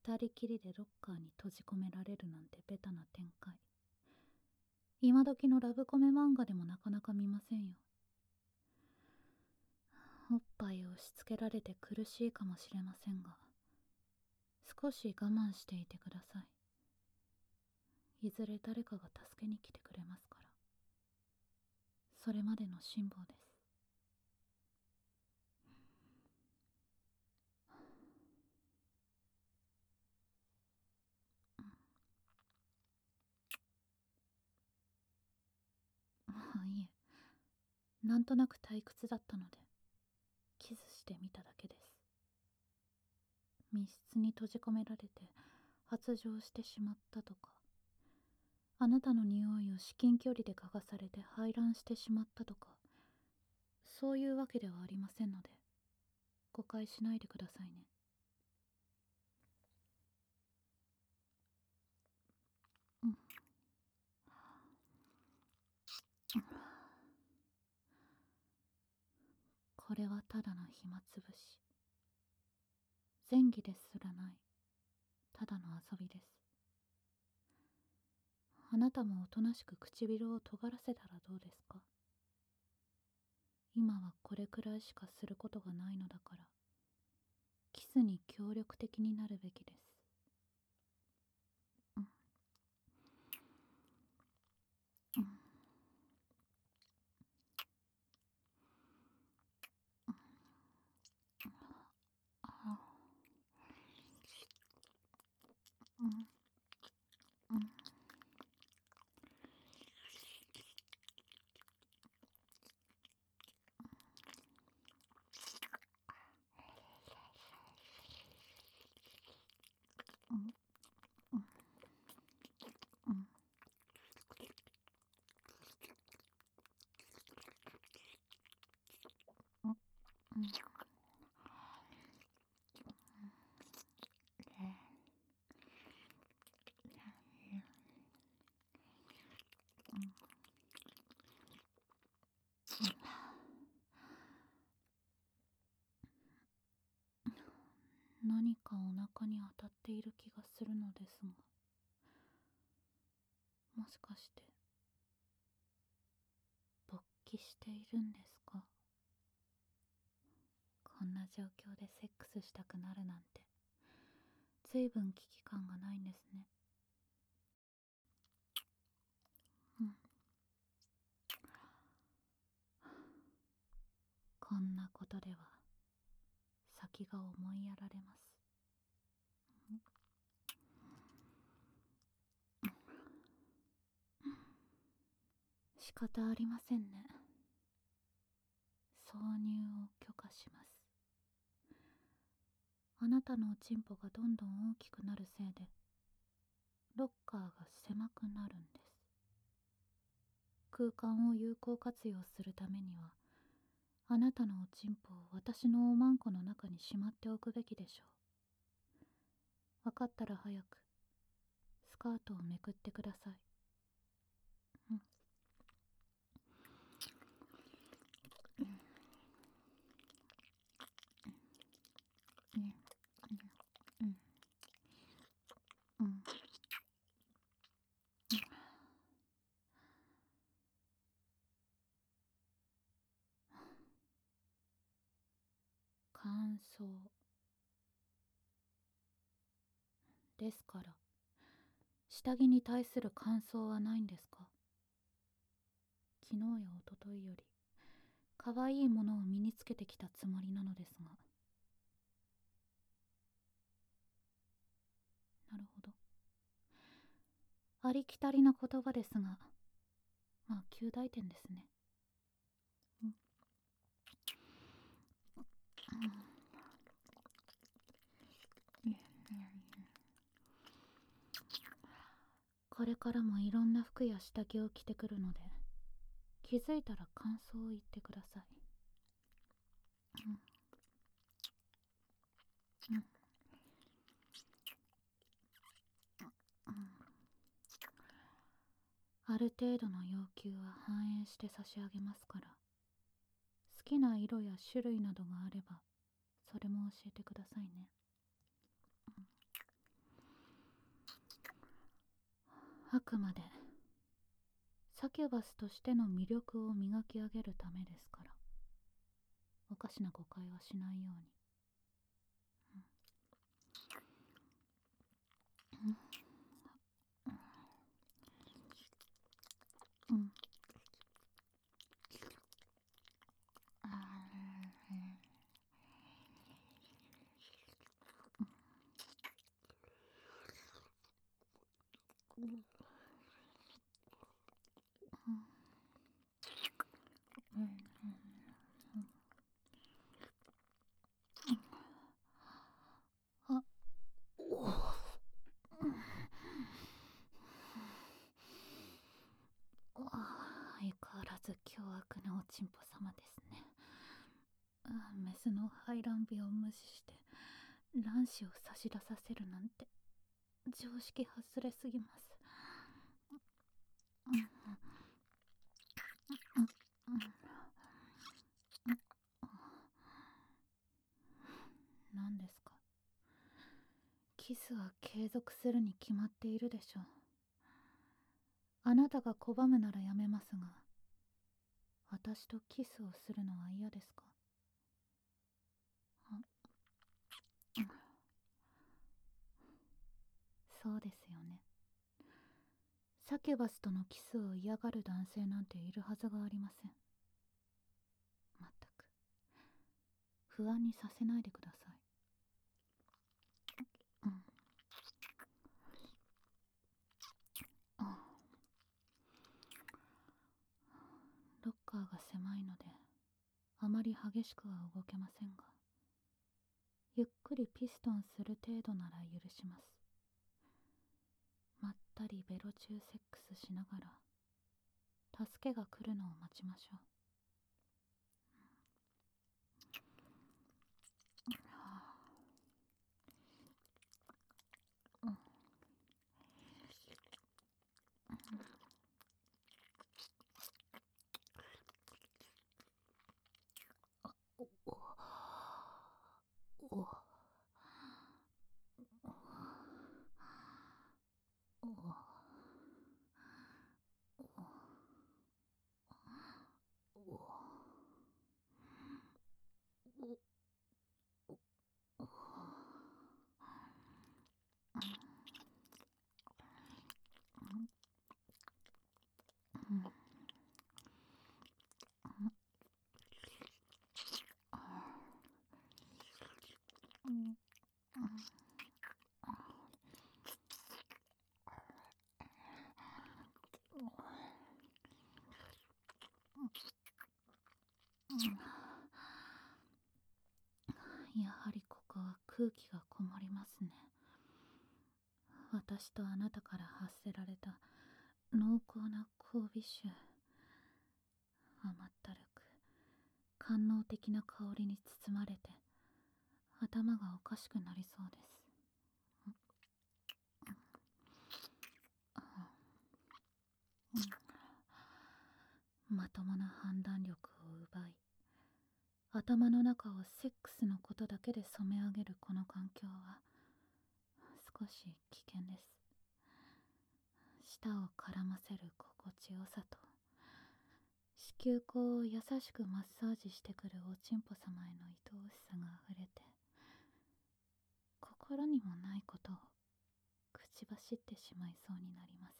二人きりでロッカーに閉じ込められるなんてベタな展開。今時のラブコメ漫画でもなかなか見ませんよ。おっぱいを押し付けられて苦しいかもしれませんが、少し我慢していてください。いずれ誰かが助けに来てくれますから。それまでの辛抱です。まあいえ、なんとなく退屈だったのでキスしてみただけです。密室に閉じ込められて発情してしまったとか、あなたの匂いを至近距離で嗅がされて排卵してしまったとか、そういうわけではありませんので誤解しないでくださいね。これはただの暇つぶし、前儀ですらないただの遊びです。あなたもおとなしく唇を尖らせたらどうですか。今はこれくらいしかすることがないのだから、キスに協力的になるべきです。何かお腹に当たっている気がするのですが、もしかして勃起しているんですか。こんな状況でセックスしたくなるなんて、ずいぶん危機感がないんですね。こんなことでは先が思いやられます。仕方ありませんね。挿入を許可します。あなたのおちんぽがどんどん大きくなるせいでロッカーが狭くなるんです。空間を有効活用するためには、あなたのおちんぽを私のおまんこの中にしまっておくべきでしょう。分かったら早くスカートをめくってください。乾燥ですから、下着に対する感想はないんですか。昨日や一昨日より可愛いものを身につけてきたつもりなのですが。なるほど。ありきたりな言葉ですが、まあ及第点ですね。これからもいろんな服や下着を着てくるので、気づいたら感想を言ってください。ある程度の要求は反映して差し上げますから、好きな色や種類などがあればそれも教えてくださいね。 あくまでサキュバスとしての魅力を磨き上げるためですから、おかしな誤解はしないように。うん。あ、相変わらず凶悪なおちんぽ様ですね。メスの排卵日を無視して卵子を差し出させるなんて常識外れすぎます。何ですか？キスは継続するに決まっているでしょう。あなたが拒むならやめますが、私とキスをするのは嫌ですか？そうですよね。サキュバスとのキスを嫌がる男性なんているはずがありません。まったく不安にさせないでください。ロッカーが狭いのであまり激しくは動けませんが、ゆっくりピストンする程度なら許します。まったりベロ中セックスしながら助けが来るのを待ちましょう。やはりここは空気がこもりますね。私とあなたから発せられた濃厚な交尾臭、甘ったるく官能的な香りに包まれて頭がおかしくなりそうです。まともな判断力を奪い、頭の中をセックスのことだけで染め上げるこの環境は少し危険です。舌を絡ませる心地よさと、子宮口を優しくマッサージしてくるおちんぽ様への愛おしさがあふれて、心にもないことを口走ってしまいそうになります。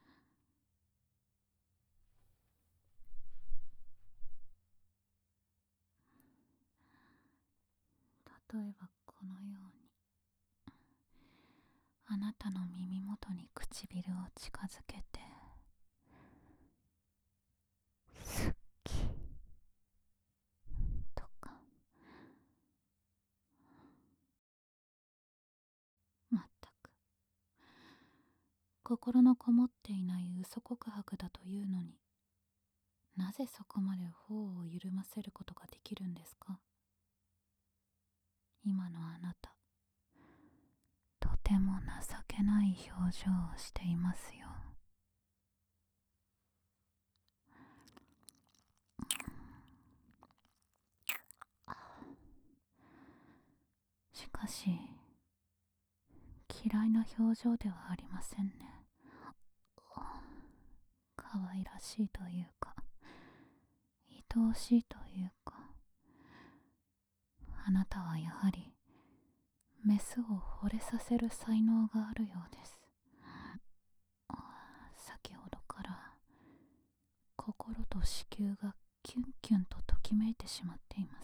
例えばこのように、あなたの耳元に唇を近づけて、好きとか、まったく心のこもっていない嘘告白だというのに、なぜそこまで頬を緩ませることができるんですか？今のあなた、とても情けない表情をしていますよ。しかし嫌いな表情ではありませんね。 可愛らしいというか、愛おしいというか、あなたはやはりメスを惚れさせる才能があるようです。先ほどから心と子宮がキュンキュンとときめいてしまっています。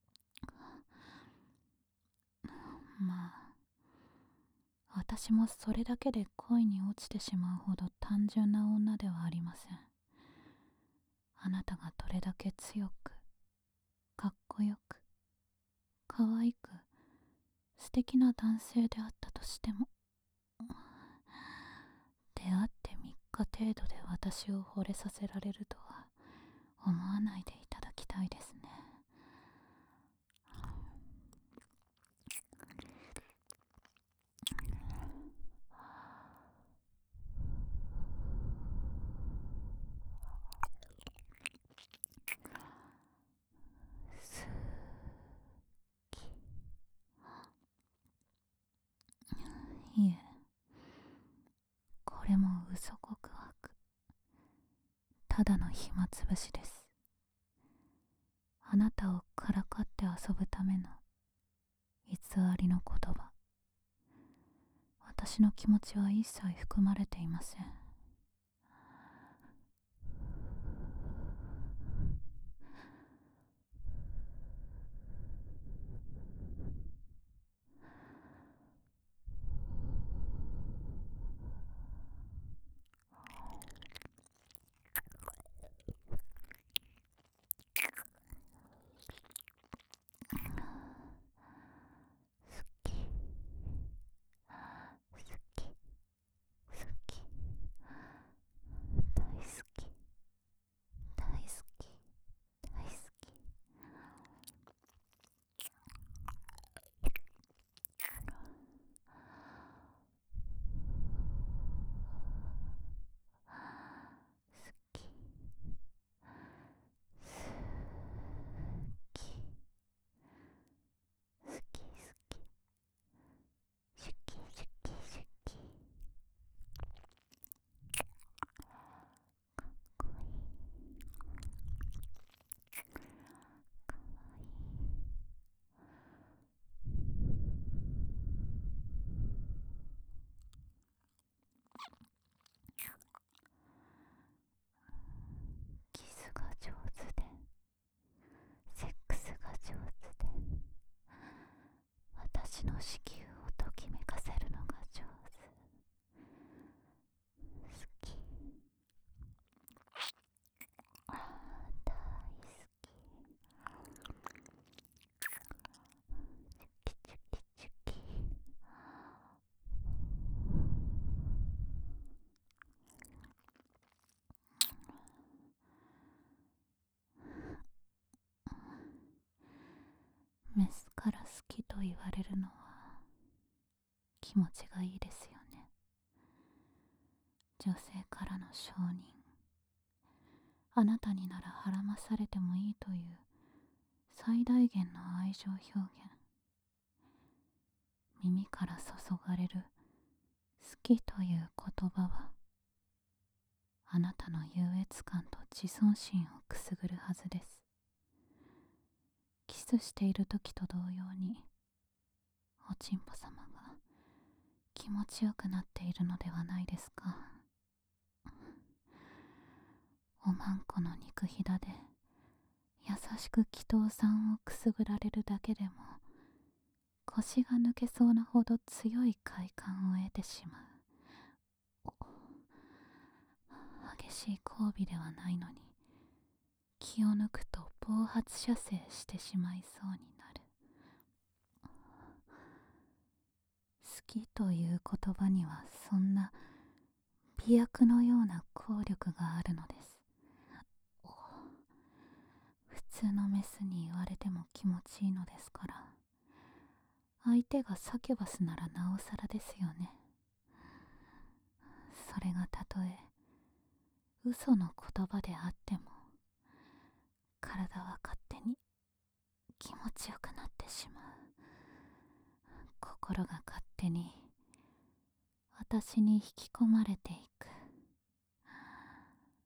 まあ、私もそれだけで恋に落ちてしまうほど単純な女ではありません。あなたがどれだけ強く、かっこよく、可愛く、素敵な男性であったとしても、出会って3日程度で私を惚れさせられるとは思わないでいただきたいですね。いえ、これも嘘告白。ただの暇つぶしです。あなたをからかって遊ぶための偽りの言葉。私の気持ちは一切含まれていません。好き、好き、好き、大好き、大好き、大好き。好き、好き、好き、好き、シュキシュキシュキ。かっこいい、かわいい。キスが上手で、セックスが上手で、私の子宮をときめかせるのが上手。好き、大好き。チュキチュキチュキ。メスから好きと言われるのは気持ちがいいですよね。女性からの承認、あなたにならはらまされてもいいという最大限の愛情表現。耳から注がれる好きという言葉はあなたの優越感と自尊心をくすぐるはずです。キスしている時と同様におちんぽ様が気持ちよくなっているのではないですか。おまんこの肉ひだで優しく祈祷さんをくすぐられるだけでも腰が抜けそうなほど強い快感を得てしまう。激しい交尾ではないのに気を抜くと暴発射精してしまいそうになる。好きという言葉にはそんな美薬のような効力があるのです。普通のメスに言われても気持ちいいのですから、相手がサキュバスならなおさらですよね。それがたとえ嘘の言葉であっても、体は勝手に気持ちよくなってしまう。心が勝手に私に引き込まれていく。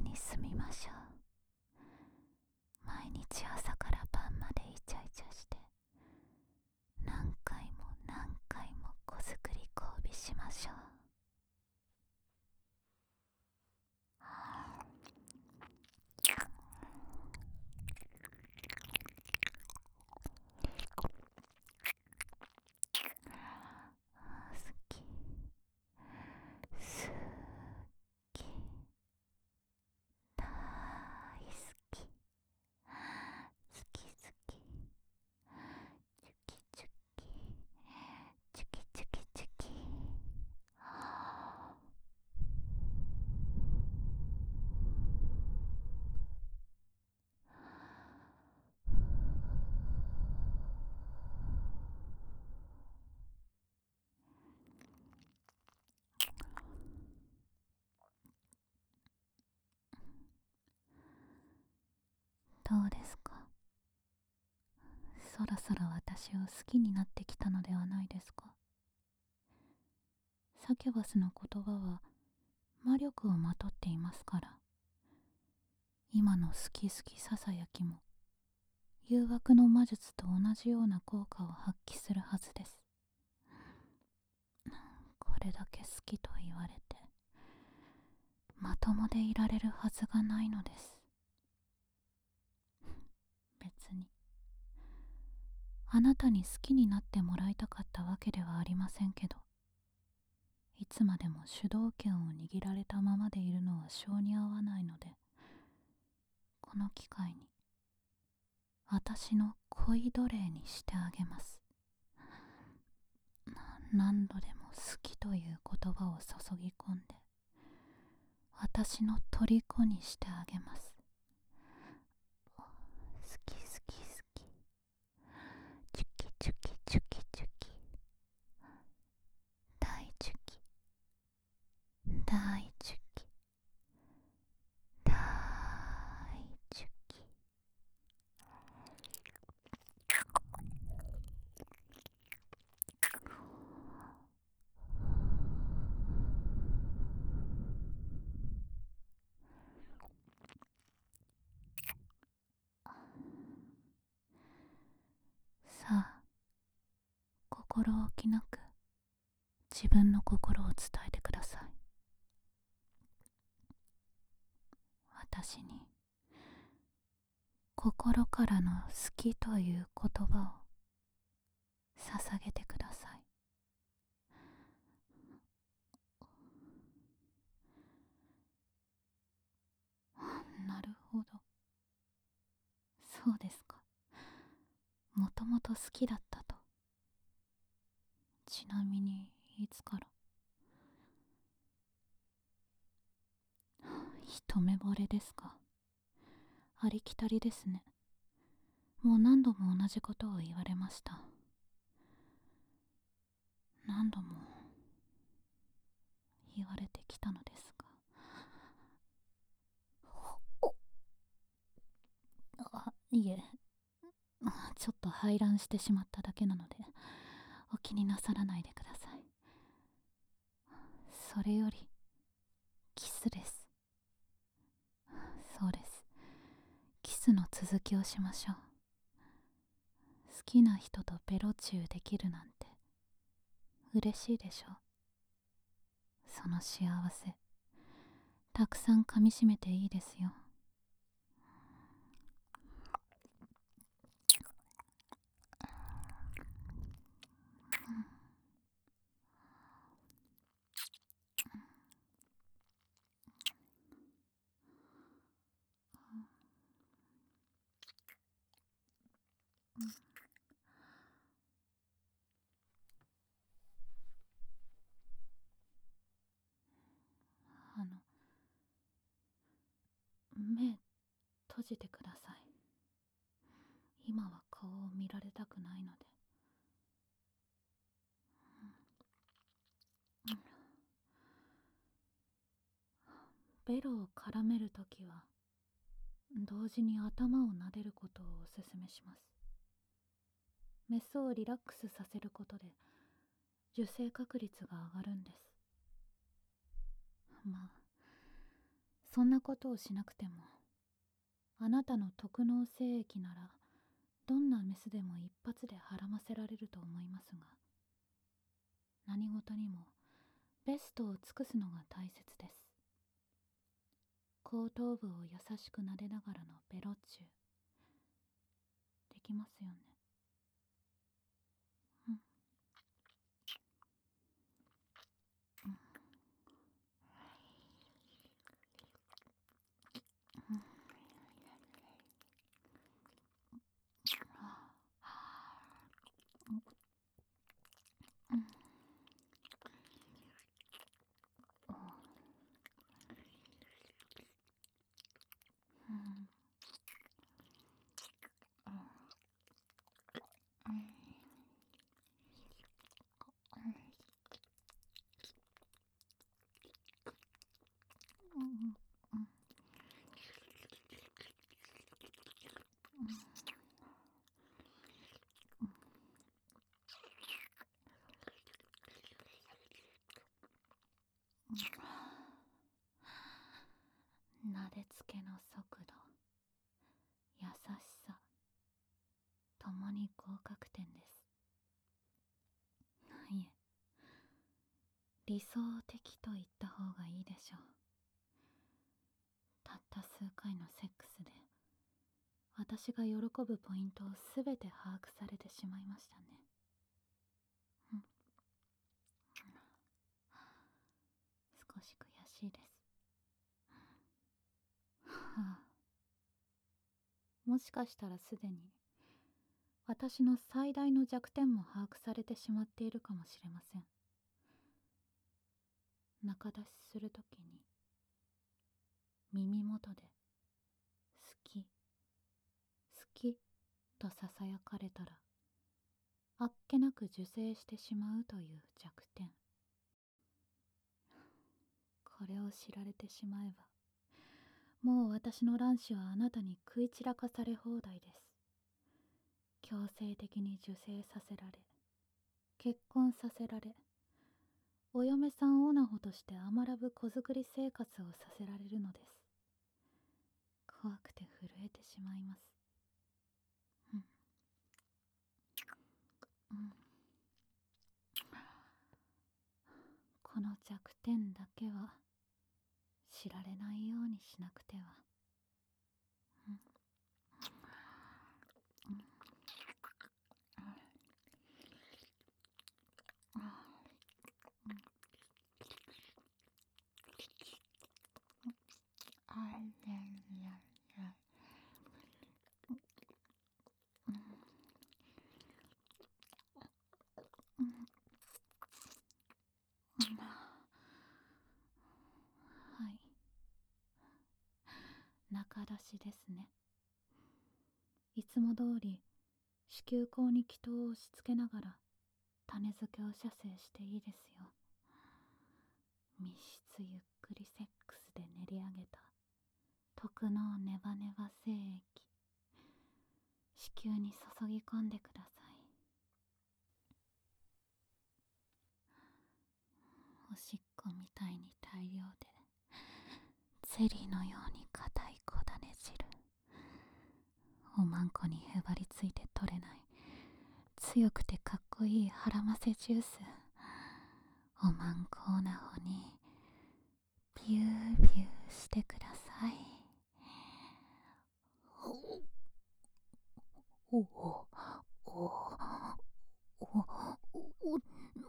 に住みましょう。毎日朝から晩までイチャイチャして、何回も何回も子作り交尾しましょう。好き、好き、大好き、好き好き、チュキチュキ、チュキチュキチュキ。どうですか？そろそろ私を好きになってきたのではないですか？サキュバスの言葉は魔力をまとっていますから、今の好き好きささやきも誘惑の魔術と同じような効果を発揮するはずです。これだけ好きと言われてまともでいられるはずがないのです。別にあなたに好きになってもらいたかったわけではありませんけど、いつまでも主導権を握られたままでいるのは性に合わないので、この機会に私の恋奴隷にしてあげます。何度でも好きという言葉を注ぎ込んで私の虜にしてあげます。好き好き好き、チュキチュキチュキチュキ、大チュキ大チュキ大チュキ。さあ、心置きなく自分の心を伝えてください。私に心からの好きという言葉を捧げてください。なるほど、そうですか。もともと好きだったと。ちなみにいつから？一目惚れですか？ありきたりですね。もう何度も同じことを言われました。何度も言われてきたのですが、いえ、ちょっと排卵してしまっただけなのでお気になさらないでください。それよりキスです。そうです、キスの続きをしましょう。好きな人とベロチューできるなんて嬉しいでしょう。その幸せたくさん噛みしめていいですよ。あの、目閉じてください。今は顔を見られたくないので。ベロを絡めるときは同時に頭を撫でることをおすすめします。メスをリラックスさせることで受精確率が上がるんです。まあ、 そんなことをしなくても、あなたの特納精液ならどんなメスでも一発で孕ませられると思いますが、何事にもベストを尽くすのが大切です。後頭部を優しく撫でながらのベロチュー、できますよね。うん。うん。うん。うん。撫でつけの速度、優しさ、ともに合格点です。いえ、理想的と言った方がいいでしょう。たった数回のセックスで私が喜ぶポイントをすべて把握されてしまいましたね。うん。少し悔しいです。はあ、もしかしたらすでに私の最大の弱点も把握されてしまっているかもしれません。中出しするときに耳元で好き、好きとささやかれたらあっけなく受精してしまうという弱点。これを知られてしまえば、もう私の卵子はあなたに食い散らかされ放題です。強制的に受精させられ、結婚させられ、お嫁さんオナホとして甘らぶ子作り生活をさせられるのです。怖くて震えてしまいます。うん。うん。この弱点だけは知られないようにしなくては。うん。うん。はい。中出しですね。いつも通り子宮口に気筒を押し付けながら種付けを射精していいですよ。密室ゆっくりセックスで練り上げた特納ネバネバ精液、子宮に注ぎ込んでください。おしっこみたいに大量でゼリーのように硬い小種汁、おまんこにへばりついて取れない強くてかっこいいハラマセジュース、おまんこオナホにビュービューしてください。おおおおおお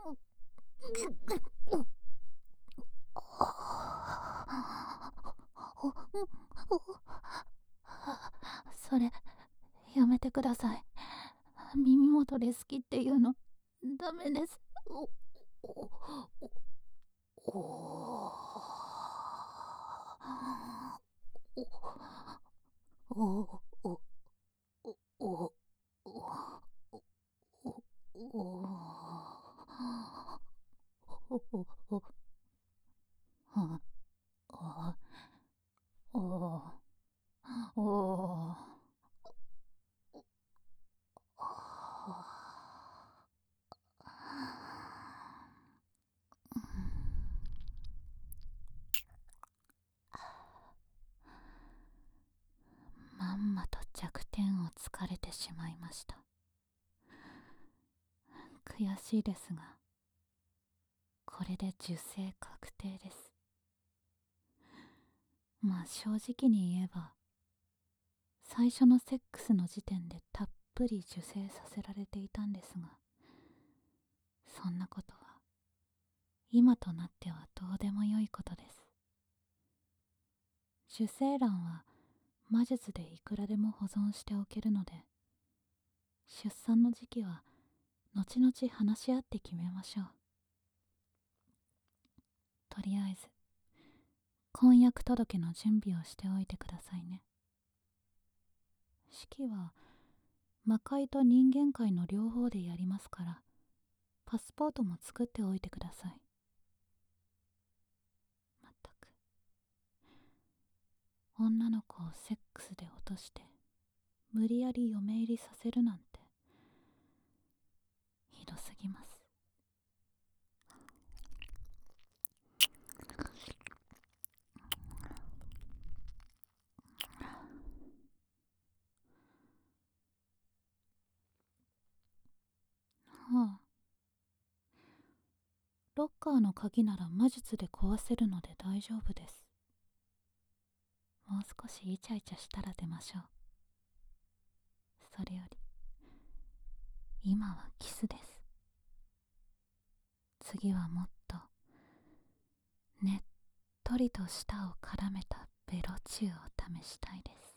それやめてください。耳元で好きっていうのダメです。おおおおおおおしまいました。悔しいですが、これで受精確定です。まあ正直に言えば、最初のセックスの時点でたっぷり受精させられていたんですが、そんなことは今となってはどうでもよいことです。受精卵は魔術でいくらでも保存しておけるので、出産の時期は後々話し合って決めましょう。とりあえず婚約届の準備をしておいてくださいね。式は魔界と人間界の両方でやりますから、パスポートも作っておいてください。まったく、女の子をセックスで落として無理やり嫁入りさせるなんてひどすぎます。はあ、ロッカーの鍵なら魔術で壊せるので大丈夫です。もう少しイチャイチャしたら出ましょう。それより今はキスです。次はもっとねっとりと舌を絡めたベロチューを試したいです。